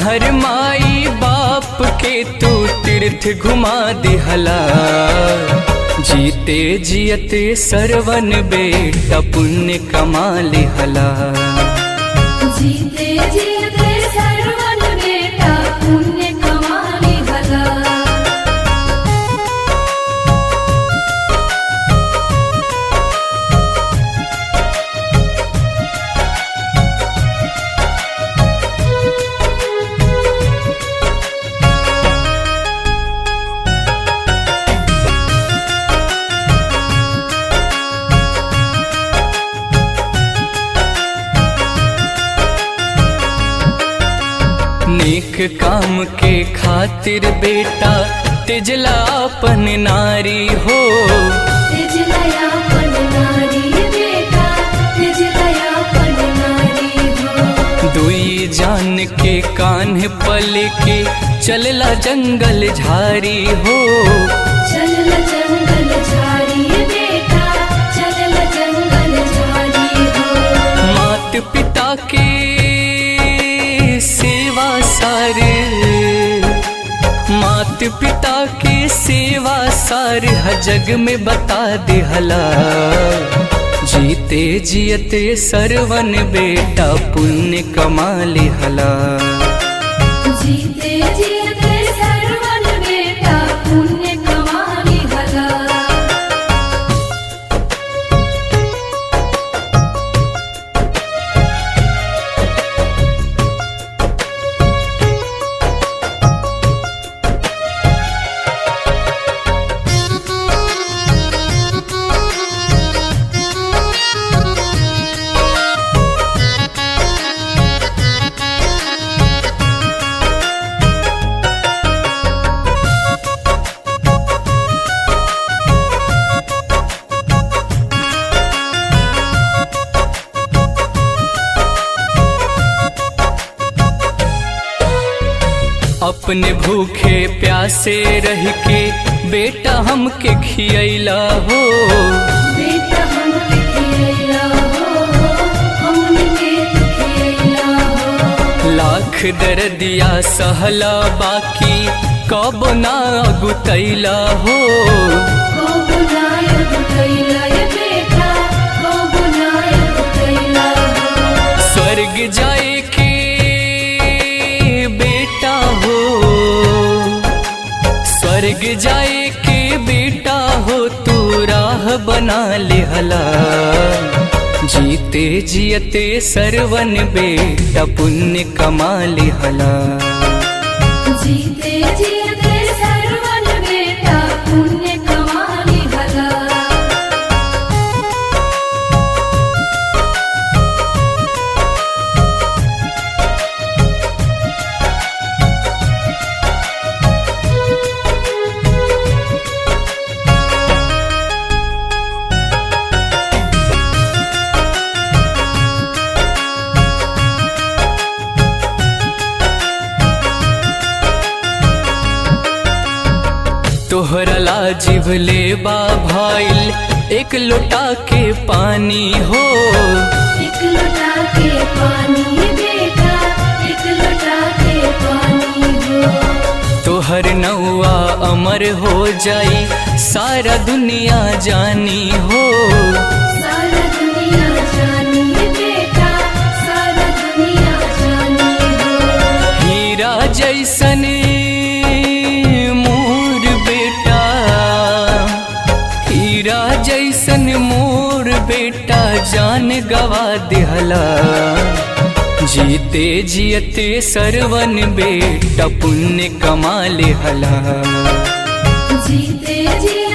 हर माई बाप के तू तीर्थ घुमा दिहला। जीते जियते सरवन बेटा पुण्य कमा लिहला। जीते जीते सरवन बेटा पुण्य कमा लिहला। नेक काम के खातिर बेटा तिजला अपन नारी हो। तिजलया अपन नारी बेटा तिजलया अपन नारी हो। दुई जान के कान्ह पल के चलला जंगल झारी हो। चलल जंगल झारी बेटा चलल जंगल झारी हो। मात पिता के सेवा सार, मात पिता के सेवा सार जग में बता दिहला। जीते जियते सरवन बेटा पुण्य कमा लिहला। जीते जीते सरवन बेटा पुण्य कमा लिहला। अपने भूखे प्यासे रह के बेटा हमके खियैला हो। बेटा हमके खियैला हो, हमके खियैला हो। लाख दर्दिया सहला बाकी कब ना गुतैला हो। कब ना गुतैला ये बेटा कब ना गुतैला हो। स्वर्ग जाए के बेटा हो, स्वर्ग जाए के बेटा हो तू राह बना लिहला। जीते जियते सरवन बेटा पुण्य कमा लिहला। जीते जीते सरवन बेटा पुण्य कमा लिहला। तोहरा लाजिब लेबा भाईल एक लोटा के पानी हो। एक लोटा के पानी बेटा एक लोटा के पानी हो। तोहर नौआ अमर हो जाई सारा दुनिया जानी हो। सारा दुनिया जानी बेटा सारा दुनिया जानी हो। हीरा जैसन मोर बेटा, हीरा जैसन मोर बेटा जान गवा दिहला। जीते जियते सरवन बेटा पुण्य कमा लिहला। जीते जी